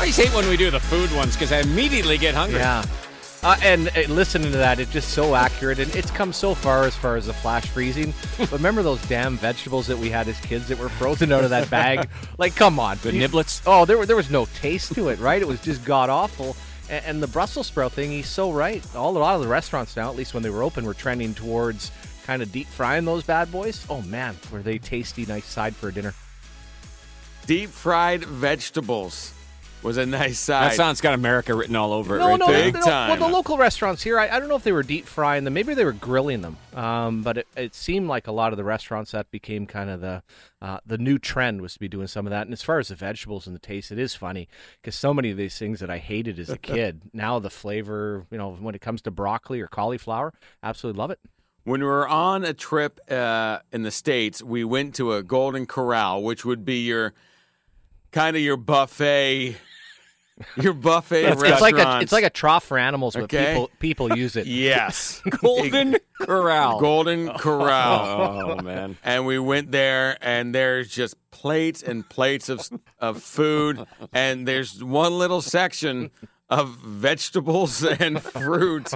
always hate when we do the food ones because I immediately get hungry. Yeah. And listening to that, it's just so accurate, and it's come so far as the flash freezing. But remember those damn vegetables that we had as kids that were frozen out of that bag? Like, come on. The niblets? Oh, there was no taste to it, right? It was just god-awful. And the Brussels sprout thing, he's so right. A lot of the restaurants now, at least when they were open, were trending towards kind of deep frying those bad boys. Oh, man, were they tasty, nice side for a dinner. Deep fried vegetables was a nice side. That sound's got America written all over it. No, Big time. Well, the local restaurants here, I don't know if they were deep frying them. Maybe they were grilling them. But it seemed like a lot of the restaurants that became kind of the new trend was to be doing some of that. And as far as the vegetables and the taste, it is funny because so many of these things that I hated as a kid, now the flavor, when it comes to broccoli or cauliflower, absolutely love it. When we were on a trip in the States, we went to a Golden Corral, which would be your buffet. Your buffet restaurant. It's like a trough for animals, but Okay. people use it. Yes. Golden Corral. Golden Corral. Oh, man. And we went there, and there's just plates and plates of food, and there's one little section of vegetables and fruit.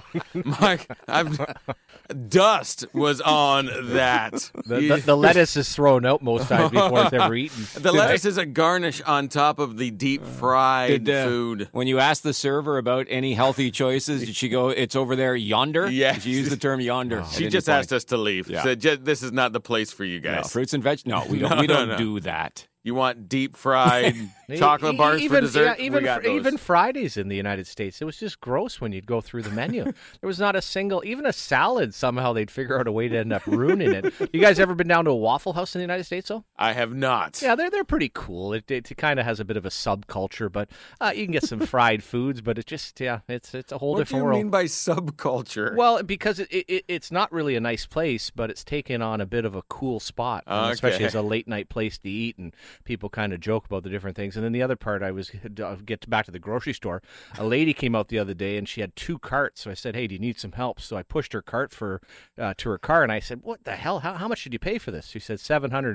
Dust was on that. The lettuce is thrown out most times before it's ever eaten. The lettuce is a garnish on top of the deep fried food. When you asked the server about any healthy choices, did she go, it's over there yonder? Yes. Did she use the term yonder? She just asked us to leave. Yeah. Said, this is not the place for you No, guys. fruits and veg? No, we don't. We don't No. do that. You want deep fried chocolate bars for dessert? Yeah, We got those. even Fridays in the United States, it was just gross when you'd go through the menu. There was not a single, even a salad. Somehow they'd figure out a way to end up ruining it. You guys ever been down to a Waffle House in the United States, though? I have not. Yeah, they're pretty cool. It kind of has a bit of a subculture, but you can get some fried foods. But it's just it's a whole What do different you world. mean by subculture? Well, because it's not really a nice place, but it's taken on a bit of a cool spot, and especially as a late night place to eat, and people kind of joke about the different things. And then the other part, get back to the grocery store. A lady came out the other day, and she had 2 carts. So I said, "Hey, do you need some help?" So I pushed her cart to her car, and I said, "What the hell? How much did you pay for this?" She said,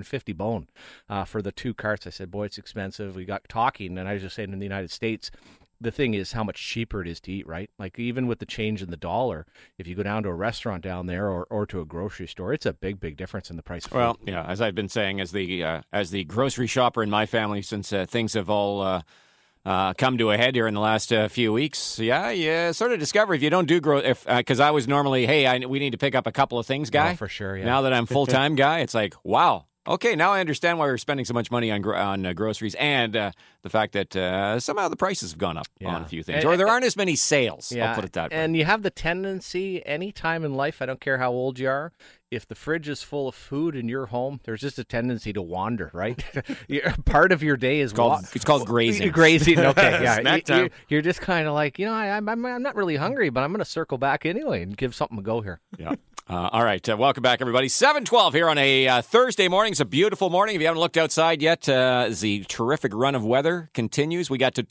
$750 for the 2 carts. I said, "Boy, it's expensive." We got talking, and I was just saying, in the United States, the thing is how much cheaper it is to eat, right? Like, even with the change in the dollar, if you go down to a restaurant down there or to a grocery store, it's a big, big difference in the price of food. Well, yeah, as I've been saying, as the grocery shopper in my family, since things have all come to a head here in the last few weeks, you sort of discover if you don't do because I was normally, we need to pick up a couple of things, guy. Oh, for sure, yeah. Now that I'm full-time guy, it's like, wow. Okay, now I understand why we're spending so much money on groceries and the fact that somehow the prices have gone up on a few things. Or there aren't as many sales, I'll put it that way. And you have the tendency, any time in life, I don't care how old you are, if the fridge is full of food in your home, there's just a tendency to wander, right? Part of your day is it's called grazing. Grazing, okay, yeah. Snack time. You're just kind of like, I'm not really hungry, but I'm going to circle back anyway and give something a go here. Yeah. All right. Welcome back, everybody. 7:12 here on a Thursday morning. It's a beautiful morning. If you haven't looked outside yet, the terrific run of weather continues. We got to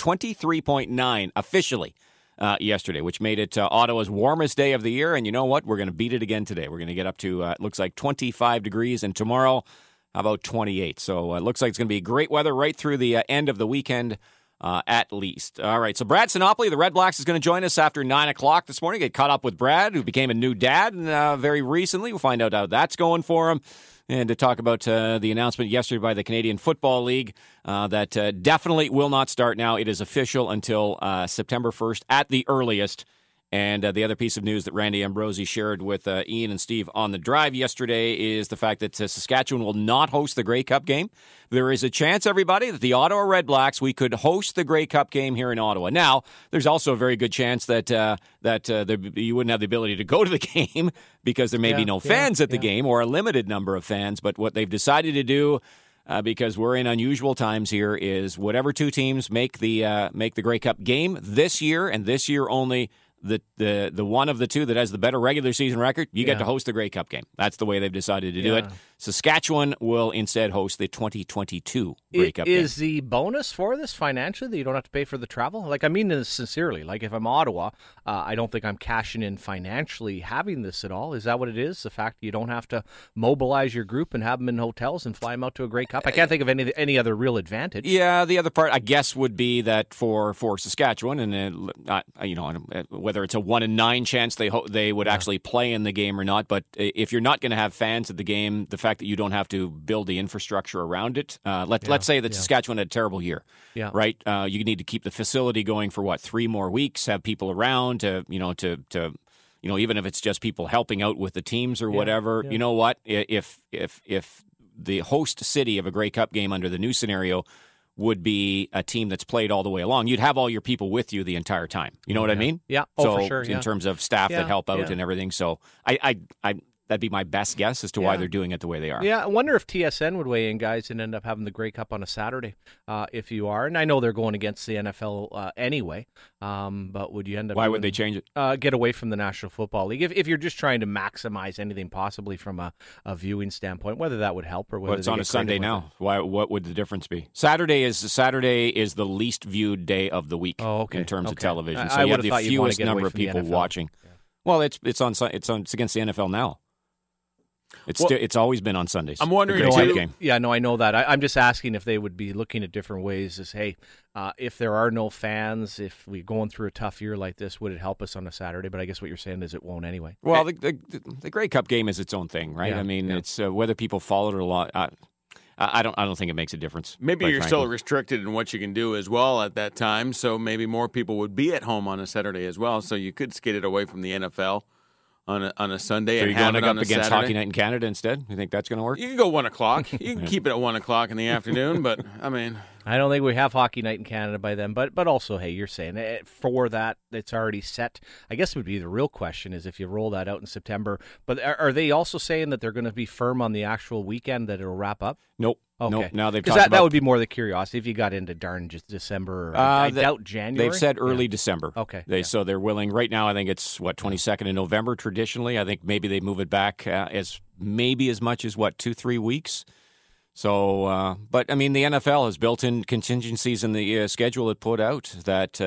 23.9 officially yesterday, which made it Ottawa's warmest day of the year. And you know what? We're going to beat it again today. We're going to get up to, it looks like 25 degrees. And tomorrow, how about 28? So it looks like it's going to be great weather right through the end of the weekend. At least. All right, so Brad Sinopoli, the Red Blacks, is going to join us after 9 o'clock this morning. Get caught up with Brad, who became a new dad very recently. We'll find out how that's going for him. And to talk about the announcement yesterday by the Canadian Football League that definitely will not start now. It is official until September 1st at the earliest. And the other piece of news that Randy Ambrosi shared with Ian and Steve on the drive yesterday is the fact that Saskatchewan will not host the Grey Cup game. There is a chance, everybody, that the Ottawa Red Blacks, we could host the Grey Cup game here in Ottawa. Now, there's also a very good chance that you wouldn't have the ability to go to the game because there may be no fans at the game or a limited number of fans. But what they've decided to do, because we're in unusual times here, is whatever 2 teams make the Grey Cup game this year, and this year only, the one of the 2 that has the better regular season record, you get to host the Grey Cup game. That's the way they've decided to do it. Saskatchewan will instead host the 2022 Grey Cup game. Is the bonus for this financially that you don't have to pay for the travel? Like, I mean this sincerely. Like, if I'm Ottawa, I don't think I'm cashing in financially having this at all. Is that what it is? The fact that you don't have to mobilize your group and have them in hotels and fly them out to a Grey Cup? I can't think of any other real advantage. Yeah, the other part, I guess, would be that for Saskatchewan, and whether it's a 1 in 9 chance they would actually play in the game or not, but if you're not going to have fans at the game, the fact that you don't have to build the infrastructure around it. Let's say that Saskatchewan had a terrible year, right? You need to keep the facility going for 3 more weeks, have people around to even if it's just people helping out with the teams or whatever. You know what? If the host city of a Grey Cup game under the new scenario would be a team that's played all the way along, you'd have all your people with you the entire time. You know what I mean? Yeah. So for sure. In terms of staff that help out and everything. So I that'd be my best guess as to why they're doing it the way they are. Yeah, I wonder if TSN would weigh in, guys, and end up having the Grey Cup on a Saturday, if you are. And I know they're going against the NFL anyway, but would you end up... Why would they change it? Get away from the National Football League. If you're just trying to maximize anything possibly from a viewing standpoint, whether that would help or whether... Well, it's on a Sunday now. What would the difference be? Saturday is the least viewed day of the week in terms of television. So you have the fewest number of people watching. Yeah. Well, it's against the NFL now. It's always been on Sundays. I'm wondering game. Yeah, no, I know that. I'm just asking if they would be looking at different ways. As if there are no fans, if we're going through a tough year like this, would it help us on a Saturday? But I guess what you're saying is it won't anyway. Well, the Grey Cup game is its own thing, right? Yeah, I mean, it's whether people follow it a lot. I don't think it makes a difference. Maybe you're still restricted in what you can do as well at that time. So maybe more people would be at home on a Saturday as well. So you could skate it away from the NFL. On a Sunday, so and you're have going it on up against Saturday. Hockey Night in Canada instead? You think that's going to work? You can go 1 o'clock. You can keep it at 1 o'clock in the afternoon, but I mean, I don't think we have Hockey Night in Canada by then. But also, hey, you're saying for that it's already set. I guess would be the real question is if you roll that out in September. But are they also saying that they're going to be firm on the actual weekend that it'll wrap up? Nope. Okay. Nope. Now they've talked about that would be more the curiosity if you got into darn just December. I doubt January. They've said early December. Okay. So they're willing. Right now, I think it's 22nd of November traditionally. I think maybe they move it back as much as 2-3 weeks. So, but I mean, the NFL has built-in contingencies in the schedule it put out that.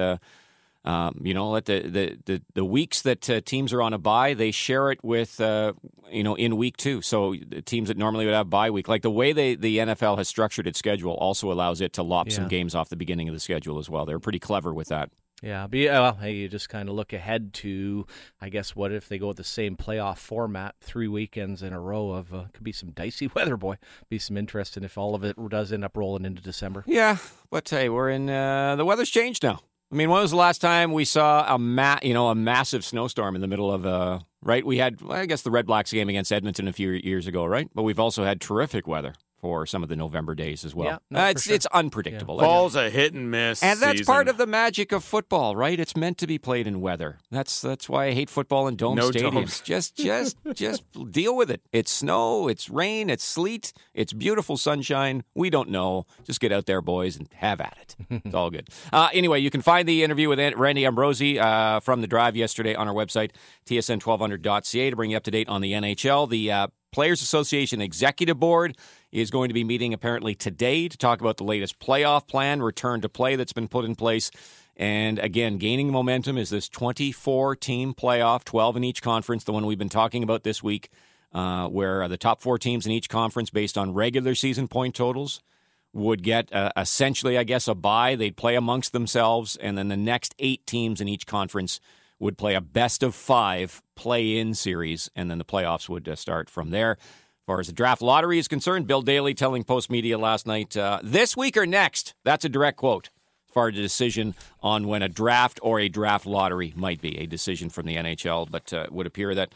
Let the weeks that teams are on a bye, they share it with in week 2. So the teams that normally would have bye week, like the way the NFL has structured its schedule, also allows it to lop some games off the beginning of the schedule as well. They're pretty clever with that. Yeah, hey, you just kind of look ahead to, I guess, what if they go with the same playoff format, 3 weekends in a row of, could be some dicey weather, boy. Be some interesting if all of it does end up rolling into December. Yeah, but hey, we're in, the weather's changed now. I mean, when was the last time we saw a massive snowstorm in the middle of right? We had, I guess, the Red Blacks game against Edmonton a few years ago, right? But we've also had terrific weather for some of the November days as well. Yeah, it's unpredictable. Yeah. Fall's a hit and miss and that's season. part of the magic of football, right? It's meant to be played in weather. That's why I hate football in dome stadiums. Just deal with it. It's snow, it's rain, it's sleet, it's beautiful sunshine. We don't know. Just get out there, boys, and have at it. It's all good. Anyway, you can find the interview with Randy Ambrosie from the drive yesterday on our website, tsn1200.ca, to bring you up to date on the NHL. The Players Association Executive Board is going to be meeting apparently today to talk about the latest playoff plan, return to play that's been put in place. And again, gaining momentum is this 24-team playoff, 12 in each conference, the one we've been talking about this week, where the top 4 teams in each conference, based on regular season point totals, would get essentially, I guess, a bye. They'd play amongst themselves, and then the next 8 teams in each conference would play a best-of-5 play-in series, and then the playoffs would start from there. As far as the draft lottery is concerned, Bill Daly telling Post Media last night, this week or next, that's a direct quote, as far as the decision on when a draft or a draft lottery might be, a decision from the NHL, but it would appear that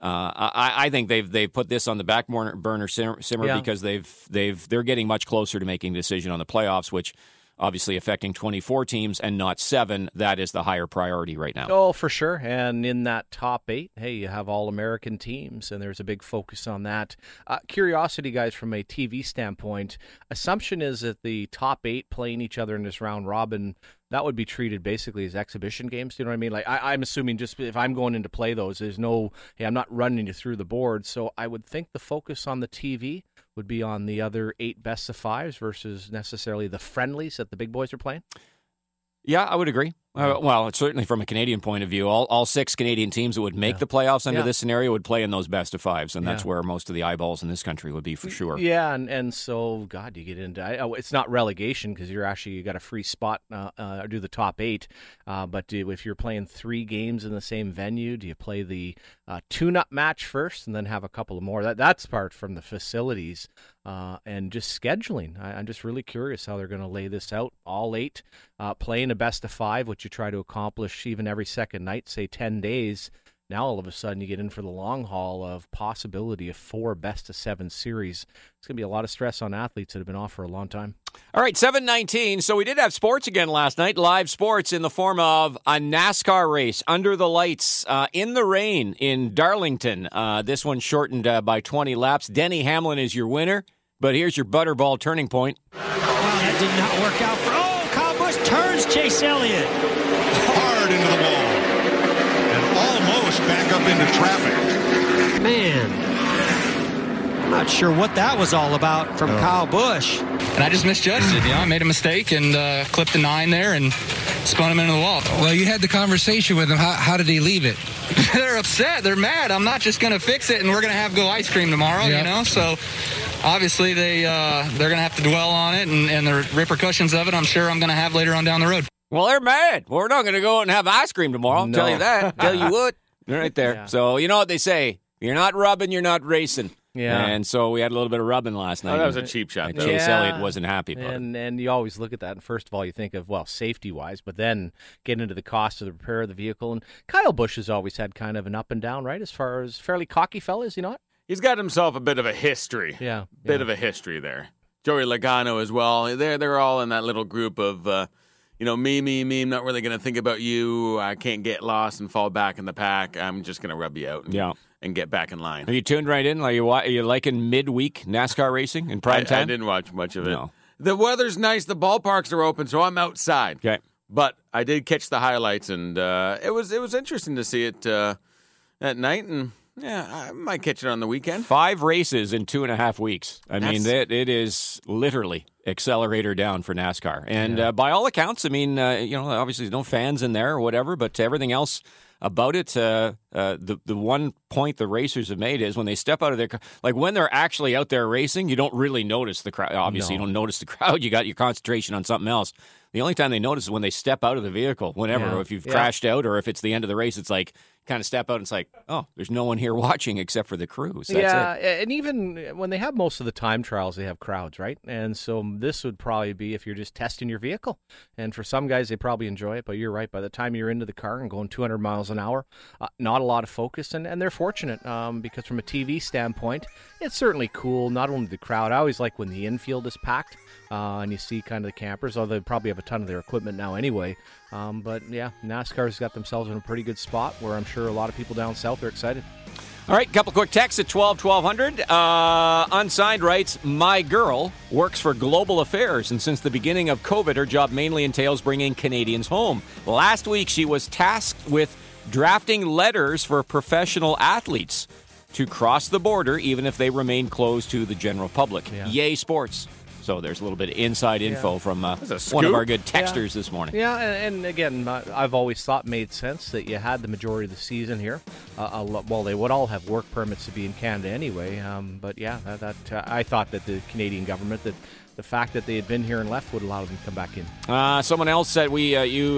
I think they've put this on the back burner simmer because they're getting much closer to making a decision on the playoffs, which obviously affecting 24 teams and not 7. That is the higher priority right now. Oh, for sure. And in that top 8, hey, you have All-American teams, and there's a big focus on that. Curiosity, guys, from a TV standpoint, assumption is that the top 8 playing each other in this round robin that would be treated basically as exhibition games. Do you know what I mean? Like I'm assuming just if I'm going in to play those, there's no, hey, I'm not running you through the board. So I would think the focus on the TV would be on the other 8 best-of-5s versus necessarily the friendlies that the big boys are playing. Yeah, I would agree. Well, it's certainly from a Canadian point of view, all 6 Canadian teams that would make the playoffs under this scenario would play in those best-of-5s, and that's where most of the eyeballs in this country would be for sure. Yeah, and so, God, you get into it's not relegation because you got a free spot do the top 8, but if you're playing 3 games in the same venue, do you play the tune-up match first and then have a couple of more? That's part from the facilities and just scheduling. I'm just really curious how they're going to lay this out. All 8 playing a best-of-5, which you try to accomplish even every second night, say 10 days. Now all of a sudden you get in for the long haul of possibility of 4 best-of-7 series. It's going to be a lot of stress on athletes that have been off for a long time. All right, 7:19. So we did have sports again last night, live sports in the form of a NASCAR race under the lights in the rain in Darlington. This one shortened by 20 laps. Denny Hamlin is your winner, but here's your butterball turning point. Wow, that did not work out for... Kyle Busch turns Chase Elliott. Hard into the wall. And almost back up into traffic. Man, I'm not sure what that was all about from Kyle Busch. And I just misjudged it. I made a mistake and clipped the 9 there and spun him into the wall. Well, you had the conversation with him. How did he leave it? They're upset. They're mad. I'm not just going to fix it and we're going to go ice cream tomorrow, So obviously they're going to have to dwell on it and the repercussions of it I'm sure I'm going to have later on down the road. Well, they're mad. We're not going to go out and have ice cream tomorrow. I'll tell you that. Tell you what. Right there. Yeah. So you know what they say. You're not rubbing, you're not racing. Yeah. And so we had a little bit of rubbing last night. Oh, that was a cheap shot, though. Chase Elliott wasn't happy about it. And you always look at that, and first of all, you think of, well, safety-wise, but then get into the cost of the repair of the vehicle. And Kyle Busch has always had kind of an up and down, right, as far as fairly cocky fella, is he not? He's got himself a bit of a history. Yeah. Bit of a history there. Joey Logano as well. They're all in that little group of, me, I'm not really going to think about you. I can't get lost and fall back in the pack. I'm just going to rub you out. And get back in line. Are you tuned right in? Are you liking midweek NASCAR racing in prime time? I didn't watch much of it. No. The weather's nice. The ballparks are open, so I'm outside. Okay. But I did catch the highlights, and it was interesting to see it at night. And I might catch it on the weekend. 5 races in 2.5 weeks. I mean, it is literally accelerator down for NASCAR. And by all accounts, I mean, obviously there's no fans in there or whatever, but everything else about it, the one point the racers have made is when they step out of their car, like when they're actually out there racing, you don't really notice the crowd. Obviously, You don't notice the crowd. You got your concentration on something else. The only time they notice is when they step out of the vehicle, whenever, if you've crashed out or if it's the end of the race, it's like kind of step out and it's like, oh, there's no one here watching except for the crew. So that's it. And even when they have most of the time trials, they have crowds, right? And so this would probably be if you're just testing your vehicle. And for some guys, they probably enjoy it, but you're right. By the time you're into the car and going 200 miles an hour, not a lot of focus. And they're fortunate because from a TV standpoint, it's certainly cool, not only the crowd. I always like when the infield is packed and you see kind of the campers, although they probably have a ton of their equipment now anyway. But yeah, NASCAR's got themselves in a pretty good spot where I'm sure a lot of people down south are excited. All right, couple quick texts at 1200. Unsigned writes, my girl works for Global Affairs, and since the beginning of COVID, her job mainly entails bringing Canadians home. Last week, she was tasked with drafting letters for professional athletes to cross the border, even if they remain closed to the general public. Yeah. Yay, sports. So there's a little bit of inside info from one of our good texters this morning. Yeah, and again, I've always thought made sense that you had the majority of the season here. Well, they would all have work permits to be in Canada anyway. But yeah, I thought that the Canadian government, that the fact that they had been here and left would allow them to come back in. Someone else said we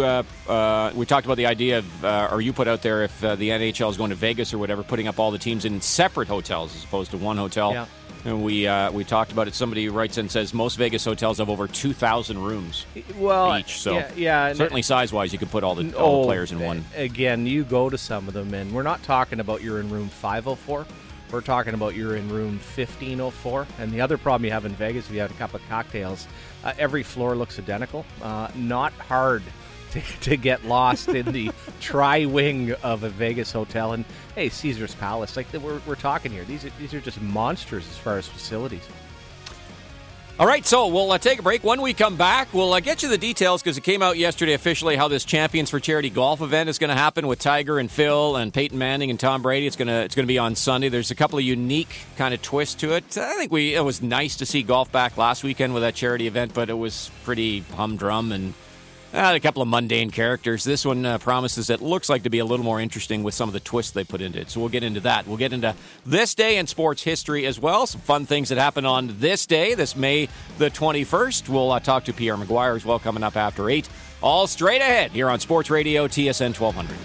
talked about the idea of, or you put out there if the NHL is going to Vegas or whatever, putting up all the teams in separate hotels as opposed to one hotel. Yeah. And we talked about it. Somebody writes in and says most Vegas hotels have over 2,000 rooms each. So certainly size-wise, you could put all the players in one. Again, you go to some of them, and we're not talking about you're in room 504. We're talking about you're in room 1504. And the other problem you have in Vegas, if you have a couple of cocktails, every floor looks identical. Not hard to get lost in the tri-wing of a Vegas hotel. And hey, Caesar's Palace, like we're talking here. These are just monsters as far as facilities. All right, so we'll take a break. When we come back, we'll get you the details because it came out yesterday officially how this Champions for Charity golf event is going to happen with Tiger and Phil and Peyton Manning and Tom Brady. It's going to be on Sunday. There's a couple of unique kind of twists to it. I think it was nice to see golf back last weekend with that charity event, but it was pretty humdrum and a couple of mundane characters. This one promises it looks like to be a little more interesting with some of the twists they put into it. So we'll get into that. We'll get into this day in sports history as well. Some fun things that happened on this day, this May the 21st. We'll talk to Pierre Maguire as well coming up after 8. All straight ahead here on Sports Radio TSN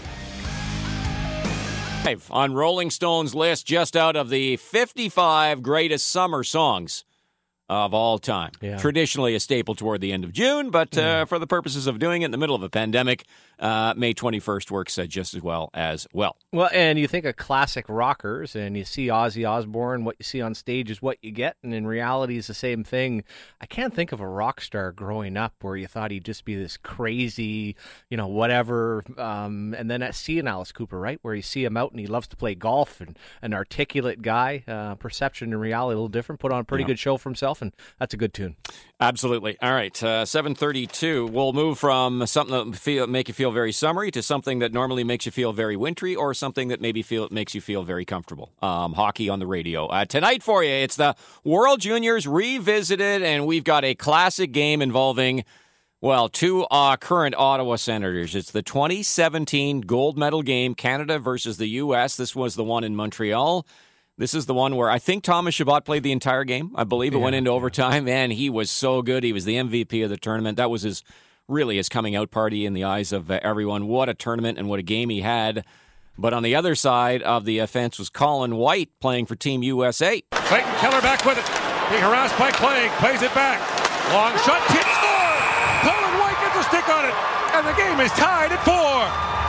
1200. On Rolling Stone's list, just out of the 55 greatest summer songs of all time. Yeah. Traditionally a staple toward the end of June, but for the purposes of doing it in the middle of a pandemic, May 21st works just as well as well. Well, and you think of classic rockers, and you see Ozzy Osbourne, what you see on stage is what you get, and in reality it's the same thing. I can't think of a rock star growing up where you thought he'd just be this crazy, whatever, and then seeing Alice Cooper, right, where you see him out and he loves to play golf, and an articulate guy, perception and reality a little different, put on a pretty good show for himself, and that's a good tune. Absolutely. All right, 7:32. We'll move from something that make you feel very summery to something that normally makes you feel very wintry, or something that maybe makes you feel very comfortable. Hockey on the radio. Tonight for you, it's the World Juniors revisited, and we've got a classic game involving, two current Ottawa Senators. It's the 2017 gold medal game, Canada versus the U.S. This was the one in Montreal. This is the one where I think Thomas Chabot played the entire game. I believe it went into overtime, and he was so good. He was the MVP of the tournament. That was his coming out party in the eyes of everyone. What a tournament and what a game he had. But on the other side of the fence was Colin White playing for Team USA. Clayton Keller back with it. Being harassed by Clay. Plays it back. Long shot. Tip score. Colin White gets a stick on it. And the game is tied at 4.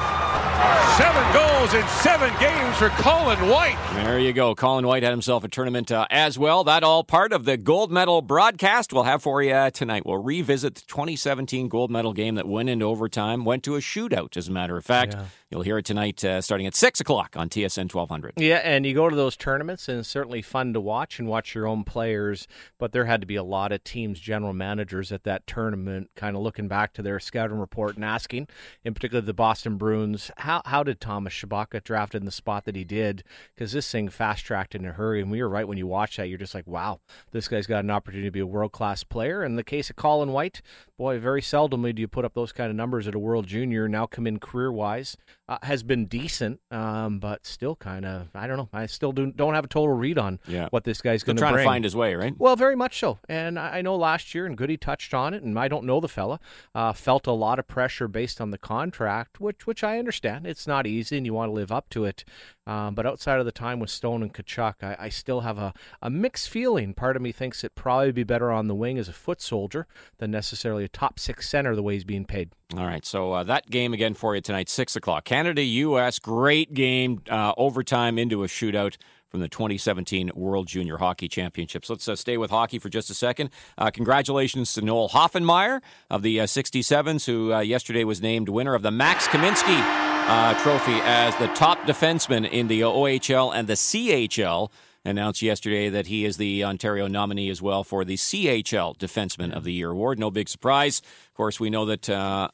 7 goals in 7 games for Colin White. There you go. Colin White had himself a tournament as well. That all part of the gold medal broadcast we'll have for you tonight. We'll revisit the 2017 gold medal game that went into overtime, went to a shootout, as a matter of fact. Yeah. You'll hear it tonight starting at 6 o'clock on TSN 1200. Yeah, and you go to those tournaments, and it's certainly fun to watch and watch your own players, but there had to be a lot of teams' general managers at that tournament kind of looking back to their scouting report and asking, in particular the Boston Bruins, how did Thomas Chabot get drafted in the spot that he did? Because this thing fast-tracked in a hurry, and we were right when you watch that. You're just like, wow, this guy's got an opportunity to be a world-class player. In the case of Colin White, boy, very seldomly do you put up those kind of numbers at a World Junior. Now come in career-wise. Has been decent, but still kind of, I don't know. I still don't have a total read on what this guy's going to bring. Trying to find his way, right? Well, very much so. And I know last year, and Goody touched on it, and I don't know the fella, felt a lot of pressure based on the contract, which I understand. It's not easy, and you want to live up to it. But outside of the time with Stone and Tkachuk, I still have a mixed feeling. Part of me thinks it'd probably be better on the wing as a foot soldier than necessarily a top 6 center the way he's being paid. All right, so that game again for you tonight, 6 o'clock. Canada-U.S., great game, overtime into a shootout from the 2017 World Junior Hockey Championships. Let's stay with hockey for just a second. Congratulations to Noel Hoffenmeyer of the 67s, who yesterday was named winner of the Max Kaminsky Trophy as the top defenseman in the OHL and the CHL. Announced yesterday that he is the Ontario nominee as well for the CHL Defenseman of the Year award. No big surprise. Of course, we know that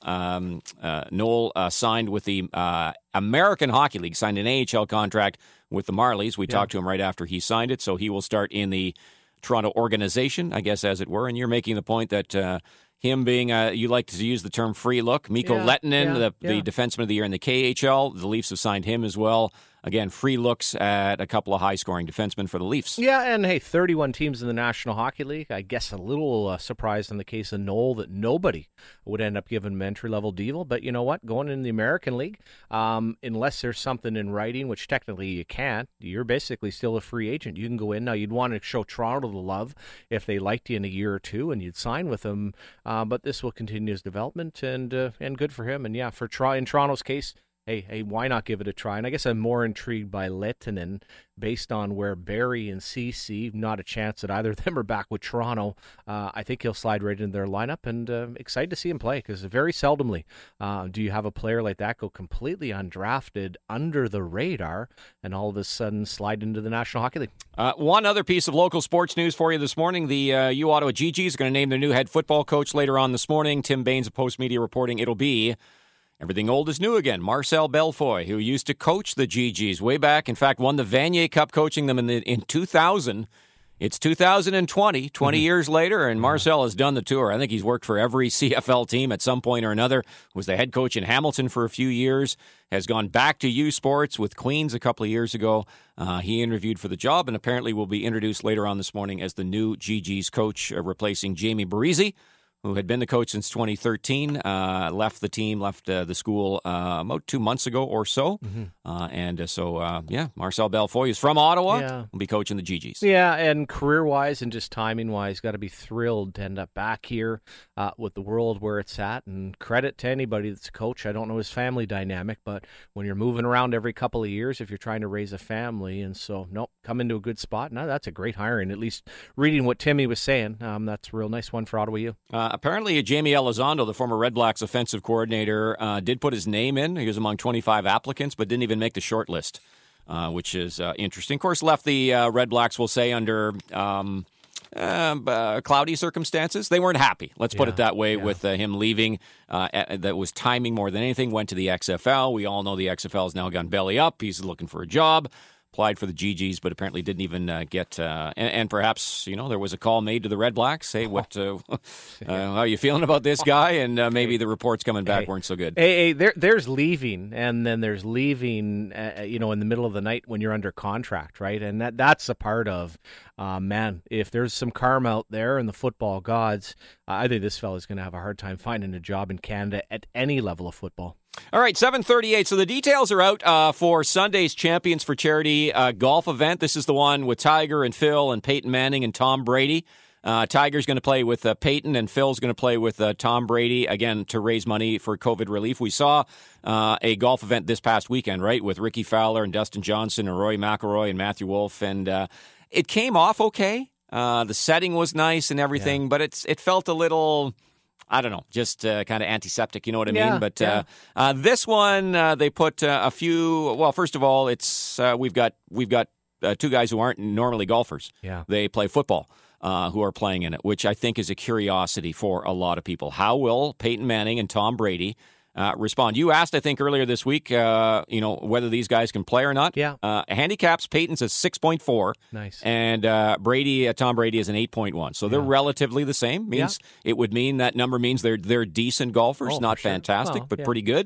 Noel signed with the American Hockey League, signed an AHL contract with the Marlies. We talked to him right after he signed it, so he will start in the Toronto organization, I guess, as it were. And you're making the point that him being, you like to use the term free look. Mikko Lehtinen, the Defenseman of the Year in the KHL. The Leafs have signed him as well. Again, free looks at a couple of high-scoring defensemen for the Leafs. Yeah, and hey, 31 teams in the National Hockey League. I guess a little surprised in the case of Noel that nobody would end up giving him entry-level deal. But you know what? Going in the American League, unless there's something in writing, which technically you can't, you're basically still a free agent. You can go in. Now, you'd want to show Toronto the love if they liked you in a year or two, and you'd sign with them. But this will continue his development, and good for him. And yeah, in Toronto's case, hey, why not give it a try? And I guess I'm more intrigued by Lehtinen based on where Barrie and Ceci, not a chance that either of them are back with Toronto. I think he'll slide right into their lineup, and excited to see him play because very seldomly do you have a player like that go completely undrafted, under the radar, and all of a sudden slide into the National Hockey League. One other piece of local sports news for you this morning. The U Ottawa GGs is going to name their new head football coach later on this morning. Tim Baines of Post Media reporting it'll be everything old is new again. Marcel Belfoy, who used to coach the GGs way back, in fact, won the Vanier Cup coaching them in 2000. It's 2020, 20 years later, and Marcel has done the tour. I think he's worked for every CFL team at some point or another. Was the head coach in Hamilton for a few years. Has gone back to U Sports with Queens a couple of years ago. He interviewed for the job and apparently will be introduced later on this morning as the new GGs coach, replacing Jamie Barisi, who had been the coach since 2013, left the team, left the school about 2 months ago or so. Marcel Belfoy is from Ottawa. Yeah. Will be coaching the GGs. Yeah, and career-wise and just timing-wise, got to be thrilled to end up back here with the world where it's at. And credit to anybody that's a coach. I don't know his family dynamic, but when you're moving around every couple of years, if you're trying to raise a family, and so, come into a good spot. Now that's a great hiring. At least reading what Timmy was saying, that's a real nice one for Ottawa U. Apparently, Jamie Elizondo, the former Red Blacks offensive coordinator, did put his name in. He was among 25 applicants, but didn't even make the short list, which is interesting. Of course, left the Red Blacks, we'll say, under cloudy circumstances. They weren't happy, let's put it that way, with him leaving. That was timing more than anything. Went to the XFL. We all know the XFL has now gone belly up. He's looking for a job. Applied for the GGs, but apparently didn't even get. And perhaps there was a call made to the Red Blacks. Hey, what? How are you feeling about this guy? And maybe the reports coming back weren't so good. There's leaving, and then there's leaving. In the middle of the night when you're under contract, right? And that's a part of. Man, if there's some karma out there in the football gods, I think this fella's going to have a hard time finding a job in Canada at any level of football. All right, 7:38. So the details are out for Sunday's Champions for Charity golf event. This is the one with Tiger and Phil and Peyton Manning and Tom Brady. Tiger's going to play with Peyton, and Phil's going to play with Tom Brady, again, to raise money for COVID relief. We saw a golf event this past weekend, right, with Ricky Fowler and Dustin Johnson and Rory McIlroy and Matthew Wolff, and it came off okay. The setting was nice and everything, but it felt a little... I don't know, just kind of antiseptic, you know what I mean? But this one, they put a few. Well, first of all, it's we've got two guys who aren't normally golfers. Yeah, they play football, who are playing in it, which I think is a curiosity for a lot of people. How will Peyton Manning and Tom Brady respond? You asked, I think, earlier this week, whether these guys can play or not. Yeah. Handicaps, Peyton's a 6.4. Nice. And Tom Brady is an 8.1. So they're relatively the same. It would mean that number means they're decent golfers, not fantastic, but pretty good.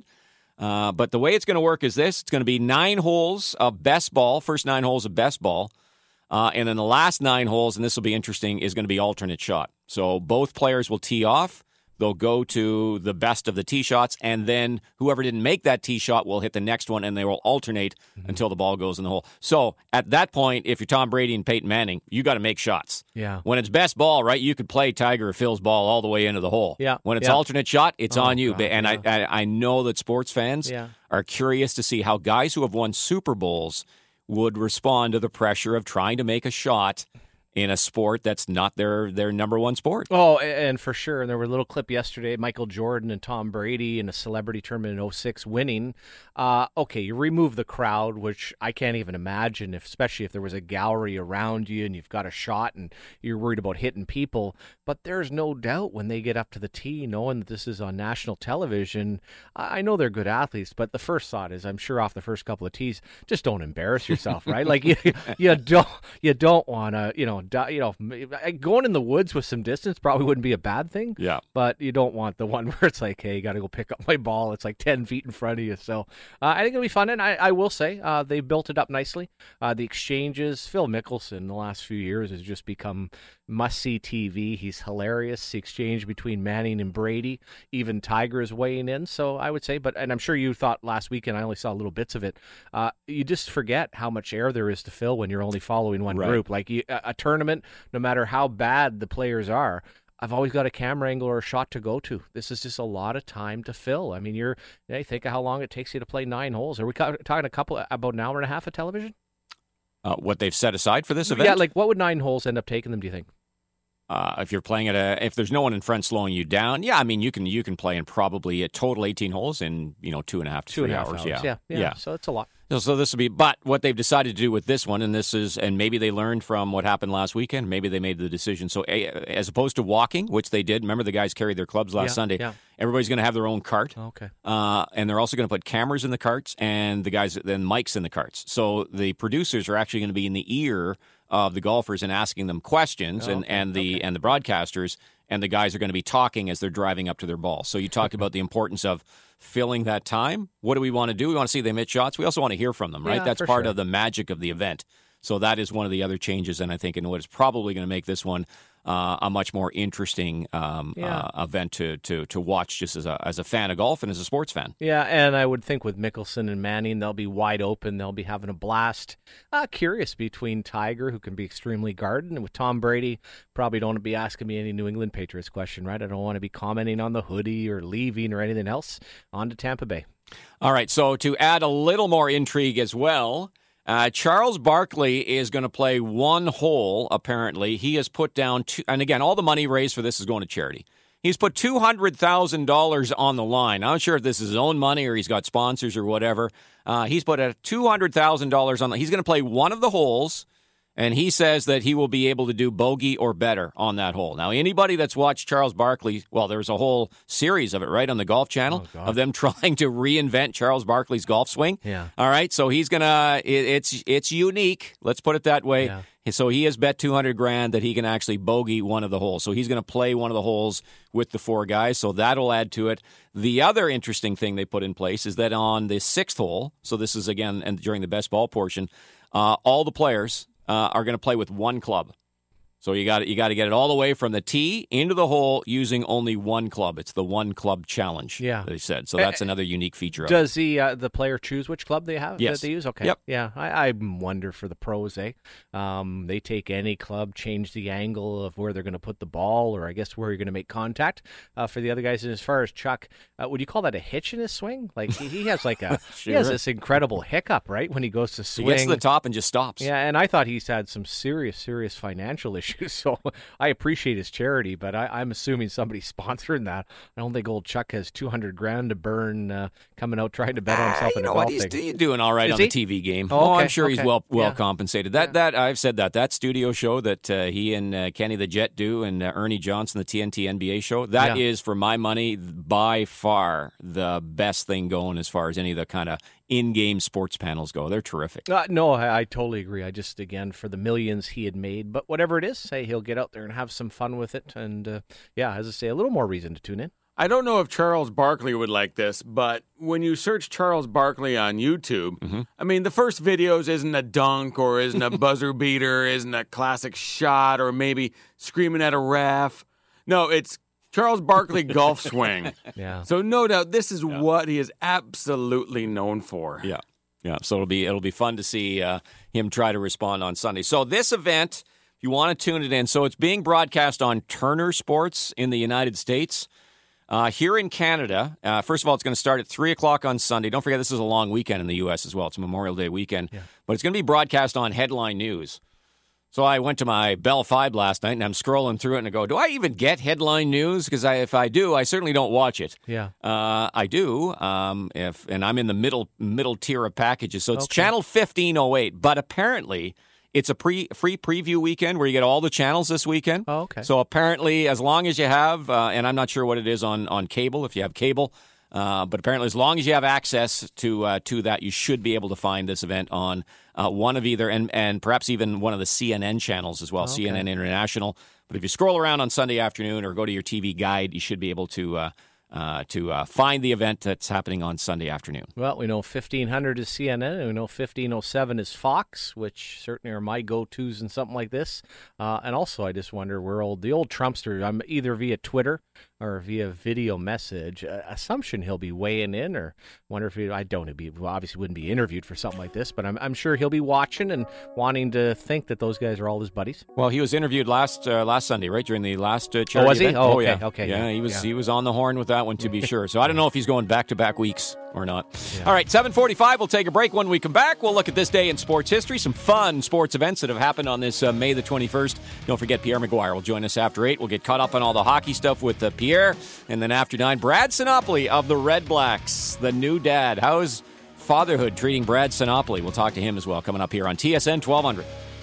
But the way it's going to work is this. It's going to be 9 holes of best ball, first 9 holes of best ball. And then the last 9 holes, and this will be interesting, is going to be alternate shot. So both players will tee off. They'll go to the best of the tee shots, and then whoever didn't make that tee shot will hit the next one, and they will alternate until the ball goes in the hole. So at that point, if you're Tom Brady and Peyton Manning, you got to make shots. Yeah. When it's best ball, right, you could play Tiger or Phil's ball all the way into the hole. Yeah. When it's alternate shot, it's on you. God, and I know that sports fans are curious to see how guys who have won Super Bowls would respond to the pressure of trying to make a shot in a sport that's not their number one sport. Oh, and for sure. And there were a little clip yesterday, Michael Jordan and Tom Brady in a celebrity tournament in 06 winning. Okay, you remove the crowd, which I can't even imagine, especially if there was a gallery around you and you've got a shot and you're worried about hitting people. But there's no doubt when they get up to the tee, knowing that this is on national television, I know they're good athletes, but the first thought is, I'm sure off the first couple of tees, just don't embarrass yourself, right? Like you don't want to, going in the woods with some distance probably wouldn't be a bad thing. Yeah. But you don't want the one where it's like, hey, you got to go pick up my ball. It's like 10 feet in front of you. So I think it'll be fun. And I will say they built it up nicely. The exchanges, Phil Mickelson in the last few years has just become must-see TV. He's hilarious. The exchange between Manning and Brady, even Tiger is weighing in. So I would say, and I'm sure you thought last weekend, I only saw little bits of it, you just forget how much air there is to fill when you're only following one group. Like a tournament, no matter how bad the players are, I've always got a camera angle or a shot to go to. This is just a lot of time to fill. I mean, think of how long it takes you to play 9 holes. Are we talking about an hour and a half of television? What they've set aside for this event? Yeah, like what would 9 holes end up taking them, do you think? If you're playing if there's no one in front slowing you down, yeah, I mean, you can play in probably a total 18 holes in, 2.5 to 3 hours. Yeah. So it's a lot. So this will be, but what they've decided to do with this one, and maybe they learned from what happened last weekend, maybe they made the decision. So as opposed to walking, which they did, remember the guys carried their clubs last Sunday, everybody's going to have their own cart. Okay. And they're also going to put cameras in the carts and then mics in the carts. So the producers are actually going to be in the ear of the golfers and asking them questions, and the broadcasters, and the guys are going to be talking as they're driving up to their ball. So you talk about the importance of filling that time. What do we want to do? We want to see them hit shots. We also want to hear from them, right? That's part of the magic of the event. So that is one of the other changes, and I think in what is probably going to make this one a much more interesting event to watch just as a fan of golf and as a sports fan. Yeah, and I would think with Mickelson and Manning, they'll be wide open. They'll be having a blast. Curious between Tiger, who can be extremely guarded, and with Tom Brady, probably don't want to be asking me any New England Patriots question, right? I don't want to be commenting on the hoodie or leaving or anything else. On to Tampa Bay. All right, so to add a little more intrigue as well, Charles Barkley is going to play 1 hole, apparently. He has put down, and again, all the money raised for this is going to charity. He's put $200,000 on the line. I'm not sure if this is his own money or he's got sponsors or whatever. He's put $200,000 on. He's going to play 1 of the holes, and he says that he will be able to do bogey or better on that hole. Now, anybody that's watched Charles Barkley, well, there's a whole series of it, right, on the Golf Channel, of them trying to reinvent Charles Barkley's golf swing. Yeah. All right, so he's going to, it's unique, let's put it that way. Yeah. So he has bet $200,000 that he can actually bogey 1 of the holes. So he's going to play 1 of the holes with the 4 guys, so that'll add to it. The other interesting thing they put in place is that on the 6th hole, so this is, again, and during the best ball portion, all the players are going to play with 1 club. So you got to get it all the way from the tee into the hole using only 1 club. It's the 1 club challenge. Yeah, they said. So that's another unique feature. Does the player choose which club they have? Yes. That they use. Okay. Yep. Yeah. I wonder for the pros. They take any club, change the angle of where they're going to put the ball, or I guess where you're going to make contact. For the other guys, and as far as Chuck, would you call that a hitch in his swing? Like he has like a Sure. He has this incredible hiccup, right, when he goes to swing. He gets to the top and just stops. Yeah, and I thought he's had some serious financial issues. So I appreciate his charity, but I'm assuming somebody's sponsoring that. I don't think old Chuck has $200,000 to burn coming out trying to bet on himself in a golf thing. He's doing all right on the TV game. Oh, okay, I'm sure he's well compensated. That I've said that studio show that he and Kenny the Jet do, and Ernie Johnson, the TNT NBA show, that is, for my money, by far the best thing going as far as any of the kind of in-game sports panels go. They're terrific. No, I totally agree. I just, again, for the millions he had made, but whatever it is, say he'll get out there and have some fun with it. And as I say, a little more reason to tune in. I don't know if Charles Barkley would like this, but when you search Charles Barkley on YouTube, I mean, the first videos isn't a dunk or isn't a buzzer beater, isn't a classic shot, or maybe screaming at a ref. No, it's Charles Barkley golf swing. Yeah. So no doubt this is what he is absolutely known for. Yeah. Yeah. So it'll be fun to see him try to respond on Sunday. So this event, if you want to tune it in, so it's being broadcast on Turner Sports in the United States. Here in Canada, first of all, it's going to start at 3 o'clock on Sunday. Don't forget, this is a long weekend in the U.S. as well. It's a Memorial Day weekend. Yeah. But it's going to be broadcast on Headline News. So I went to my Bell 5 last night, and I'm scrolling through it, and I go, do I even get Headline News? Because if I do, I certainly don't watch it. Yeah. I do, and I'm in the middle tier of packages. So it's channel 1508, but apparently it's a free preview weekend where you get all the channels this weekend. Oh, okay. So apparently, as long as you have, and I'm not sure what it is on cable, if you have cable, but apparently as long as you have access to that, you should be able to find this event on one of either, and perhaps even one of the CNN channels as well, CNN International. But if you scroll around on Sunday afternoon or go to your TV guide, you should be able to find the event that's happening on Sunday afternoon. Well, we know 1500 is CNN, and we know 1507 is Fox, which certainly are my go-tos in something like this. And also, I just wonder, the old Trumpster, I'm either via Twitter or via video message. Assumption he'll be weighing in, or wonder if obviously wouldn't be interviewed for something like this, but I'm sure he'll be watching and wanting to think that those guys are all his buddies. Well, he was interviewed last Sunday, right, during the last charity was he? event. Oh, okay, yeah. okay. Yeah, he was on the horn with that one, to be sure. So I don't know if he's going back-to-back weeks or not. All right, 7:45, we'll take a break. When we come back, we'll look at this day in sports history, some fun sports events that have happened on this May the 21st. Don't forget, Pierre McGuire will join us after 8. We'll get caught up on all the hockey stuff with Pierre. And then after 9, Brad Sinopoli of the Red Blacks, the new dad. How is fatherhood treating Brad Sinopoli? We'll talk to him as well, coming up here on TSN 1200.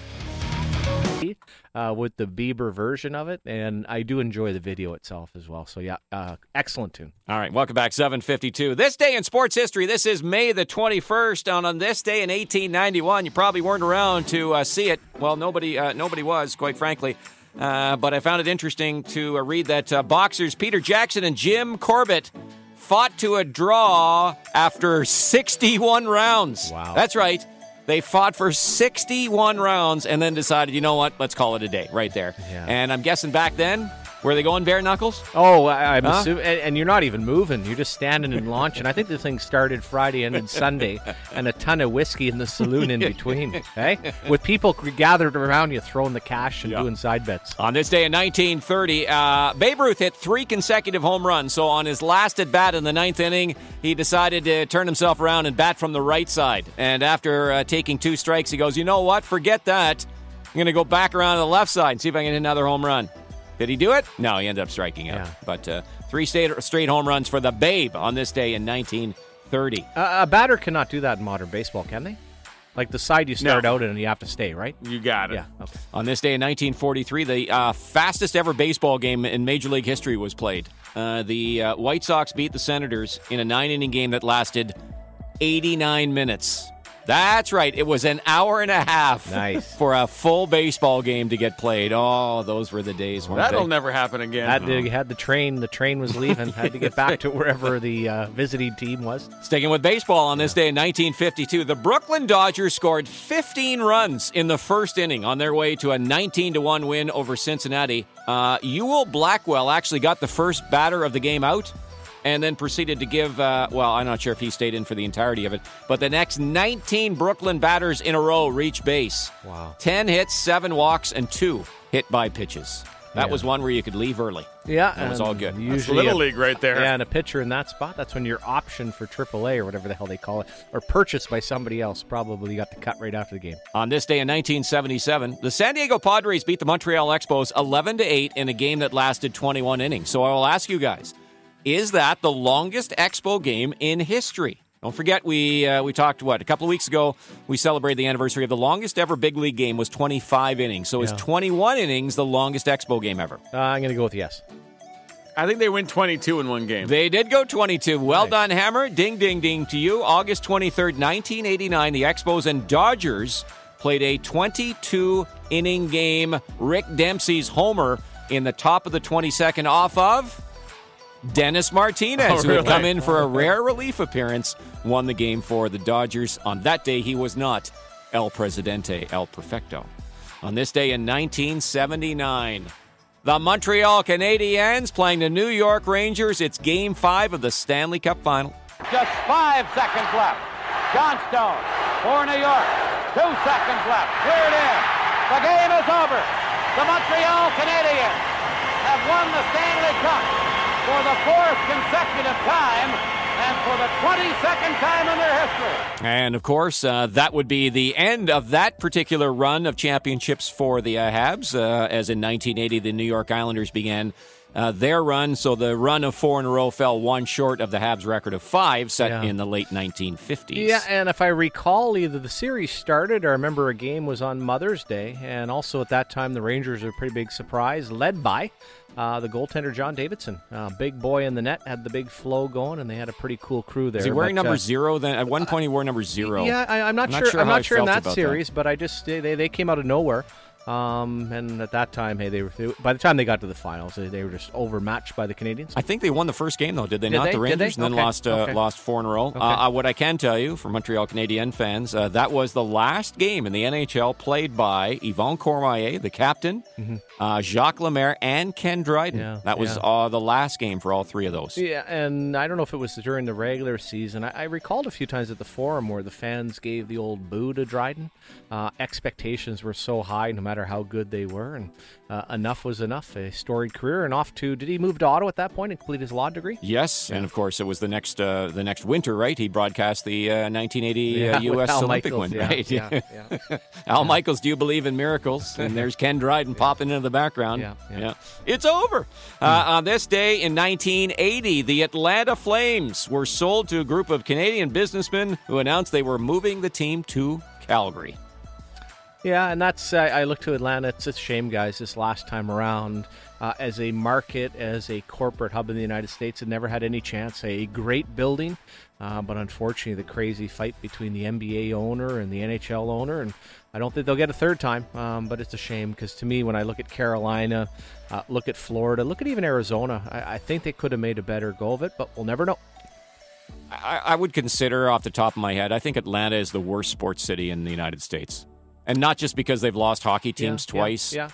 With the Bieber version of it, and I do enjoy the video itself as well. So, yeah, excellent tune. All right, welcome back, 7:52. This day in sports history, this is May the 21st, and on this day in 1891, you probably weren't around to see it. Well, nobody was, quite frankly. But I found it interesting to read that boxers Peter Jackson and Jim Corbett fought to a draw after 61 rounds. Wow. That's right. They fought for 61 rounds and then decided, you know what, let's call it a day right there. Yeah. And I'm guessing back then, were they going bare knuckles? Oh, I'm assuming, and you're not even moving. You're just standing and launching. I think the thing started Friday and then Sunday, and a ton of whiskey in the saloon in between. Hey, with people gathered around you, throwing the cash and doing side bets. On this day in 1930, Babe Ruth hit 3 consecutive home runs. So on his last at bat in the 9th inning, he decided to turn himself around and bat from the right side. And after taking 2 strikes, he goes, you know what? Forget that. I'm going to go back around to the left side and see if I can hit another home run. Did he do it? No, he ended up striking out. Yeah. But 3 straight home runs for the Babe on this day in 1930. A batter cannot do that in modern baseball, can they? Like the side you start out in and you have to stay, right? You got it. Yeah. Okay. On this day in 1943, the fastest ever baseball game in Major League history was played. The White Sox beat the Senators in a 9-inning game that lasted 89 minutes. That's right. It was an hour and a half for a full baseball game to get played. Oh, those were the days, weren't That'll they? never happen again. Had the train. The train was leaving. Had to get back to wherever the visiting team was. Sticking with baseball on this day in 1952, the Brooklyn Dodgers scored 15 runs in the first inning on their way to a 19-1 win over Cincinnati. Ewell Blackwell actually got the first batter of the game out, and then proceeded to give, I'm not sure if he stayed in for the entirety of it, but the next 19 Brooklyn batters in a row reached base. Wow. 10 hits, 7 walks, and 2 hit by pitches. That was one where you could leave early. Yeah. That was all good. That's Little League right there. Yeah, and a pitcher in that spot, that's when you're optioned for AAA or whatever the hell they call it, or purchased by somebody else. Probably got the cut right after the game. On this day in 1977, the San Diego Padres beat the Montreal Expos 11-8 in a game that lasted 21 innings. So I will ask you guys, is that the longest Expo game in history? Don't forget, we talked, a couple of weeks ago, we celebrated the anniversary of the longest ever big league game was 25 innings. So is 21 innings the longest Expo game ever? I'm going to go with yes. I think they went 22 in one game. They did go 22. Well done, Hammer. Ding, ding, ding to you. August 23rd, 1989, the Expos and Dodgers played a 22-inning game. Rick Dempsey's homer in the top of the 22nd off of Dennis Martinez, who had come in for a rare relief appearance, won the game for the Dodgers. On that day, he was not El Presidente, El Perfecto. On this day in 1979, the Montreal Canadiens playing the New York Rangers. It's Game 5 of the Stanley Cup Final. Just 5 seconds left. Johnstone for New York. 2 seconds left. Cleared in. The game is over. The Montreal Canadiens have won the Stanley Cup for the 4th consecutive time and for the 22nd time in their history. And, of course, that would be the end of that particular run of championships for the Habs, as in 1980 the New York Islanders began their run. So the run of 4 in a row fell 1 short of the Habs' record of 5 set in the late 1950s. Yeah, and if I recall, either the series started, or I remember a game was on Mother's Day, and also at that time the Rangers were a pretty big surprise, led by the goaltender John Davidson. Big boy in the net, had the big flow going, and they had a pretty cool crew there. Is he wearing number 0 then? At one point he wore number 0. Yeah, I'm not sure in that series, but I just they came out of nowhere. And at that time, hey, by the time they got to the finals, they were just overmatched by the Canadians. I think they won the first game, though, did they not? They? The Rangers, and then lost 4 in a row. Okay. What I can tell you, for Montreal Canadiens fans, that was the last game in the NHL played by Yvon Cormier, the captain, Jacques Lemaire, and Ken Dryden. Yeah, that was the last game for all 3 of those. Yeah, and I don't know if it was during the regular season. I recalled a few times at the Forum where the fans gave the old boo to Dryden. Expectations were so high, no matter how good they were, and enough was enough. A storied career, and off to, did he move to Ottawa at that point and complete his law degree? Yes, and of course it was the next winter, right? He broadcast the 1980 U.S. Olympic Michaels, win, right? Yeah. Al Michaels, do you believe in miracles? And there's Ken Dryden popping into the background. Yeah. It's over. On this day in 1980, the Atlanta Flames were sold to a group of Canadian businessmen who announced they were moving the team to Calgary. Yeah, and that's, I look to Atlanta, it's a shame, guys, this last time around, as a market, as a corporate hub in the United States, it never had any chance. A great building, but unfortunately the crazy fight between the NBA owner and the NHL owner, and I don't think they'll get a third time, but it's a shame, because to me, when I look at Carolina, look at Florida, look at even Arizona, I think they could have made a better go of it, but we'll never know. I would consider, off the top of my head, I think Atlanta is the worst sports city in the United States. And not just because they've lost hockey teams twice. Yeah.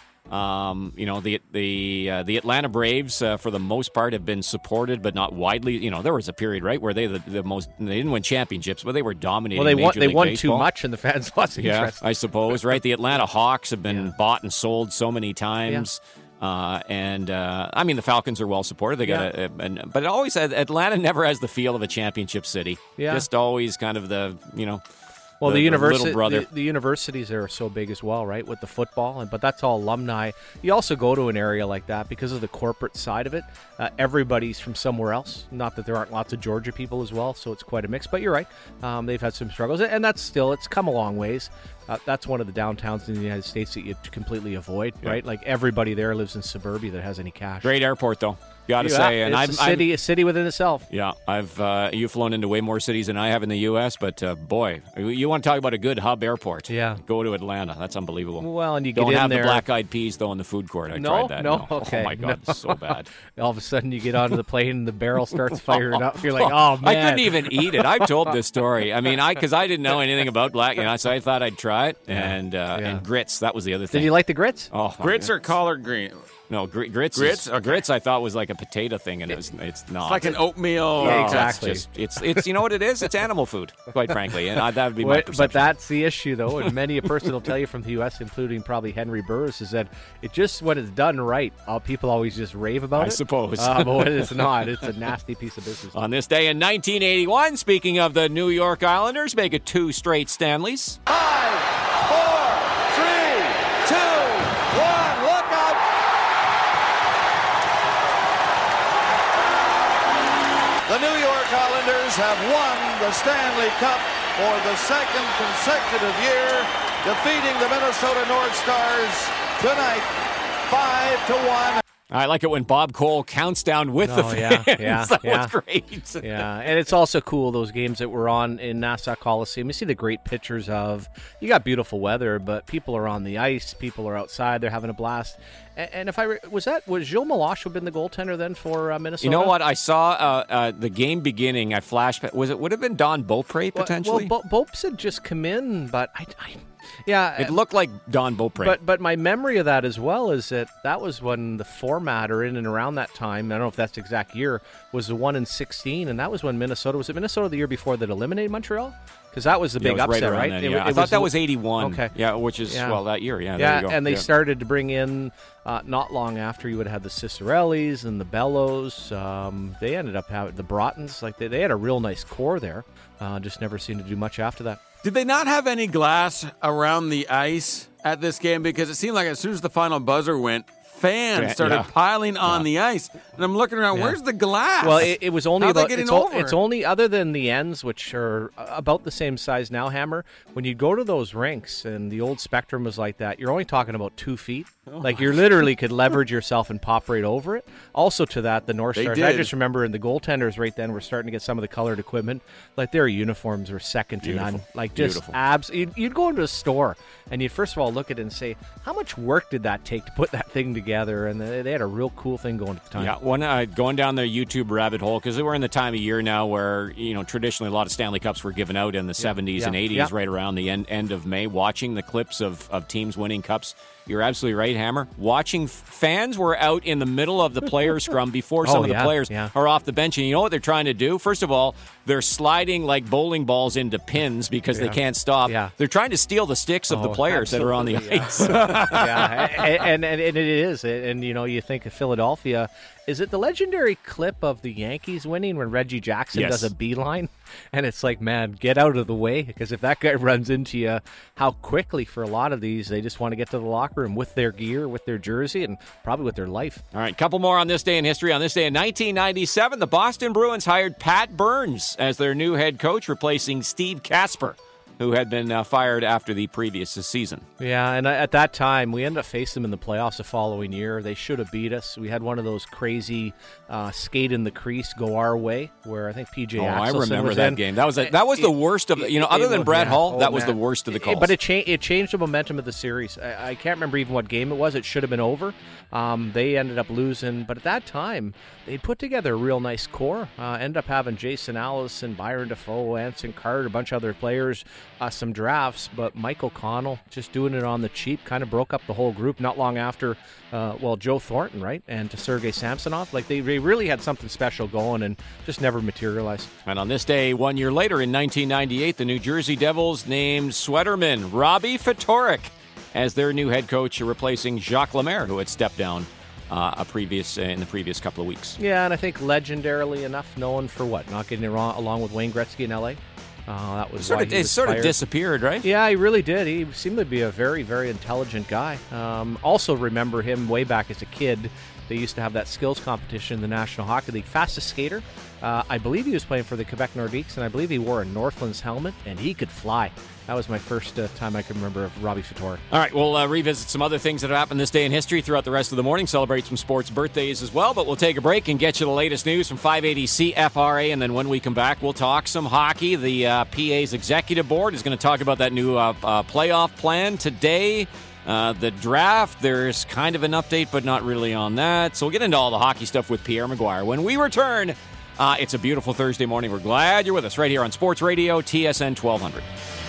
The Atlanta Braves, for the most part, have been supported, but not widely. There was a period, right, where they didn't win championships, but they were dominating. Well, they won baseball. too much, and the fans lost interest. Yeah, I suppose, right? The Atlanta Hawks have been bought and sold so many times. Yeah. The Falcons are well supported. They got but always Atlanta never has the feel of a championship city. Yeah. Just always kind of the. Well, the little brother. The universities are so big as well, right, with the football, but that's all alumni. You also go to an area like that because of the corporate side of it. Everybody's from somewhere else. Not that there aren't lots of Georgia people as well, so it's quite a mix. But you're right. They've had some struggles, and it's come a long ways. That's one of the downtowns in the United States that you completely avoid, right? Like everybody there lives in suburbia that has any cash. Great airport, though. Got to say, and it's a city within itself. Yeah, you've flown into way more cities than I have in the U.S., but boy, you want to talk about a good hub airport? Yeah, go to Atlanta. That's unbelievable. Well, and you don't get have in there. The black-eyed peas though in the food court. I tried that. No, okay. Oh my God, it's so bad. All of a sudden, you get onto the plane and the barrel starts firing up. You're like, oh man, I couldn't even eat it. I've told this story. I mean, because I didn't know anything about black, so I thought I'd try it. And grits. That was the other thing. Did you like the grits? Oh, grits are collard green. No, grits. Grits. I thought was like a potato thing, and it's not. It's like an oatmeal. Yeah, exactly. It's you know what it is? It's animal food, quite frankly, and that would be my perception. But that's the issue, though, and many a person will tell you from the U.S., including probably Henry Burris, is that it just when it's done right, people always just rave about it. I suppose, but when it's not, it's a nasty piece of business. On this day in 1981, speaking of the New York Islanders, make it 2 straight Stanleys. 5, 4, 3, 2, 1. Look out! The New York Islanders have won the Stanley Cup for the second consecutive year, defeating the Minnesota North Stars tonight 5-1. I like it when Bob Cole counts down with the fans. That was great. Yeah, and it's also cool, those games that were on in Nassau Coliseum. You see the great pictures of, you got beautiful weather, but people are on the ice, people are outside, they're having a blast. And if was Gilles Meloche have been the goaltender then for Minnesota? You know what? I saw the game beginning. I flashed. Would have been Don Beaupre potentially? Well, Beaupre had just come in, but it looked like Don Beaupre. But my memory of that as well is that was when the format, or in and around that time, I don't know if that's the exact year, was the 1-16, and that was when Minnesota, was it Minnesota the year before that eliminated Montreal? Because that was the big upset, right? Then, I thought that was 81. Okay. Yeah, which is, that year. Yeah, there you go. And they started to bring in, not long after, you would have had the Cicerellis and the Bellows. They ended up having the Broughtons. Like they had a real nice core there. Just never seemed to do much after that. Did they not have any glass around the ice at this game? Because it seemed like as soon as the final buzzer went, fans started piling on the ice. And I'm looking around, where's the glass? Well, it was only about it's only other than the ends, which are about the same size now, Hammer. When you go to those rinks, and the old Spectrum was like that, you're only talking about 2 feet. Like, you literally could leverage yourself and pop right over it. Also to that, the North Stars, I just remember in the goaltenders right then were starting to get some of the colored equipment. Like, their uniforms were second to none. Like, just you'd go into a store, and you'd first of all look at it and say, how much work did that take to put that thing together? And they had a real cool thing going at the time. Yeah, going down the YouTube rabbit hole, because we're in the time of year now where, traditionally a lot of Stanley Cups were given out in the 70s and 80s, right around the end of May. Watching the clips of teams winning cups, you're absolutely right, Hammer. Watching fans were out in the middle of the players' scrum before some of the players are off the bench. And you know what they're trying to do? First of all, they're sliding like bowling balls into pins because they can't stop. Yeah. They're trying to steal the sticks of the players that are on the ice. And it is. And, you think of Philadelphia. Is it the legendary clip of the Yankees winning when Reggie Jackson does a beeline? And it's like, man, get out of the way, because if that guy runs into you, how quickly for a lot of these, they just want to get to the locker room with their gear, with their jersey, and probably with their life. All right, couple more on this day in history. On this day in 1997, the Boston Bruins hired Pat Burns as their new head coach, replacing Steve Casper, who had been fired after the previous season. Yeah, and at that time, we ended up facing them in the playoffs the following year. They should have beat us. We had one of those crazy skate in the crease, go our way, where I think P.J. Axelson I remember was that in. game. That was the worst of, other than Brett Hull, that was the worst of the calls. But it changed the momentum of the series. I can't remember even what game it was. It should have been over. They ended up losing, but at that time, they put together a real nice core. Ended up having Jason Allison, Byron Dafoe, Anson Carter, a bunch of other players, some drafts, but Mike O'Connell just doing it on the cheap kind of broke up the whole group not long after, Joe Thornton, right? And to Sergei Samsonov. Like, they really had something special going and just never materialized. And on this day, 1 year later, in 1998, the New Jersey Devils named Sweaterman Robbie Ftorek as their new head coach, replacing Jacques Lemaire, who had stepped down in the previous couple of weeks. Yeah, and I think legendarily enough known for what? Not getting it wrong along with Wayne Gretzky in L.A.? That was sort of disappeared, right? Yeah, he really did. He seemed to be a very, very intelligent guy. Also remember him way back as a kid. They used to have that skills competition in the National Hockey League. Fastest skater. I believe he was playing for the Quebec Nordiques, and I believe he wore a Northlands helmet, and he could fly. That was my first time I can remember of Robbie Ftorek. All right, we'll revisit some other things that have happened this day in history throughout the rest of the morning, celebrate some sports birthdays as well, but we'll take a break and get you the latest news from 580 CFRA, and then when we come back, we'll talk some hockey. The PA's executive board is going to talk about that new playoff plan today. The draft, there's kind of an update, but not really on that. So we'll get into all the hockey stuff with Pierre McGuire. When we return, it's a beautiful Thursday morning. We're glad you're with us right here on Sports Radio, TSN 1200.